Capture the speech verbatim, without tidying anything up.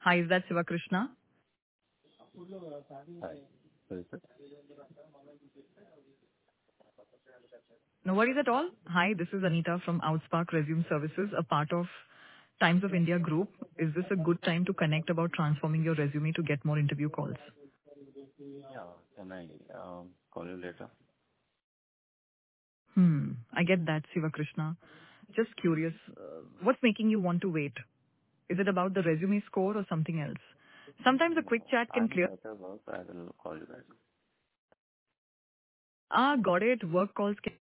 Hi, is that Siva Krishna? Hi. Who is it? No worries at all. Hi, this is Anita from Outspark Resume Services, a part of Times of India Group. Is this a good time to connect about transforming your resume to get more interview calls? Yeah. Can I um, call you later? Hmm, I get that, Siva Krishna. Just curious, uh, what's making you want to wait? Is it about the resume score or something else? Sometimes a quick No. chat can I'm clear. at a work. I will call you back. Ah, got it. Work calls can